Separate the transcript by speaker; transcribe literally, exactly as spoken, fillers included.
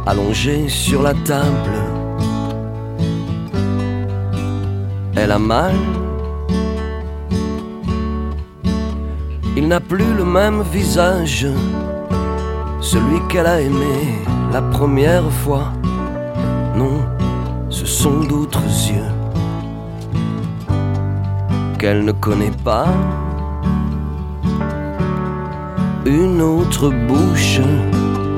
Speaker 1: allongée sur la table. Elle a mal. Il n'a plus le même visage, celui qu'elle a aimé la première fois. Non, ce sont d'autres yeux qu'elle ne connaît pas. Une autre bouche